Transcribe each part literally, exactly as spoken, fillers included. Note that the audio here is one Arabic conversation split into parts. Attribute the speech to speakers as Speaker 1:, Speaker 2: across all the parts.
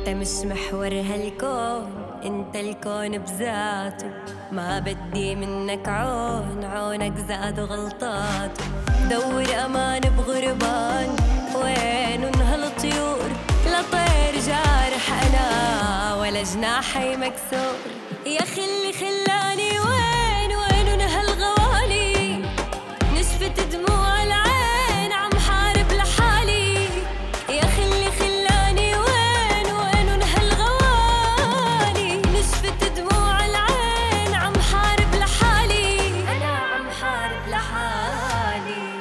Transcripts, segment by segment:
Speaker 1: انت مش محور هالكون، انت الكون بذاته. ما بدي منك عون، عونك زاد غلطاته. دور امان بغربان، وينن هالطيور؟ لا طير جارح انا ولا جناحي مكسور. يا خلي خلاني وين وينن هالغوالي؟ نشفت دموع العين عم حارب لحالي. يا خلي خلاني وين وينن هالغوالي؟ نشفت دموع العين عم حارب لحالي. أنا عم حارب لحالي.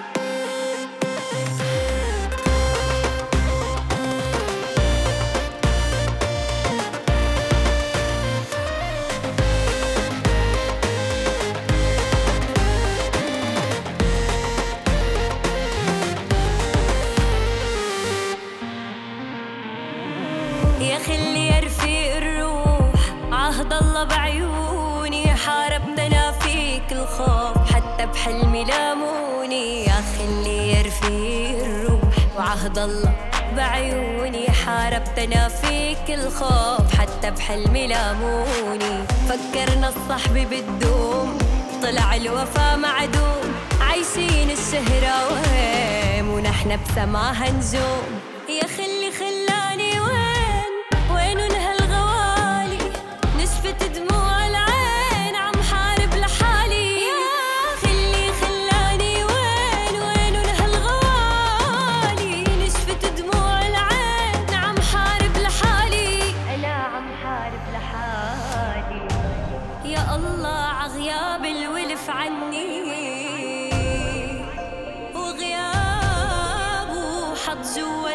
Speaker 1: يا خلي يا رفيق الروح، عهد الله بعيوني. حاربت انا فيك الخوف، حتى بحلمي لاموني. يا خلي يا رفيق الروح، وعهد الله بعيوني. حاربت انا فيك الخوف، حتى بحلمي لاموني. فكرنا الصحب بتدوم، طلع الوفا معدوم. عايشين الشهرة وهم، ونحن بسماها نجوم. يا خلي خلاني وين وينن هالغوالي؟ نشفت دموع العين عم حارب لحالي. يا خلي خلاني وين وينن هالغوالي؟ نشفت دموع العين عم حارب لحالي. أنا عم حارب لحالي. يا الله عغياب الولف عني، وغيابه حط جوا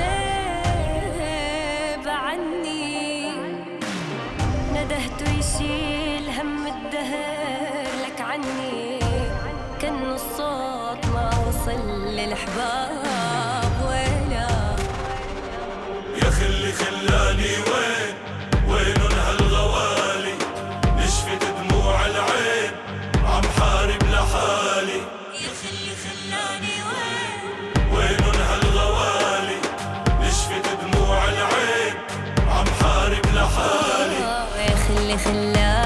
Speaker 1: القلب عني. ندهته يشيل هم الدهر لك عني، كأنه الصوت ما وصل للحباب ولا.
Speaker 2: يا خلي خلاني وين وينن هالغوالي؟ نشفت دموع العين عم حارب لحالي.
Speaker 1: يا خلي خلاني وين
Speaker 2: وينن هالغوالي؟ نشفت دموع العين عم حارب لحالي.
Speaker 1: يا خلي خلاني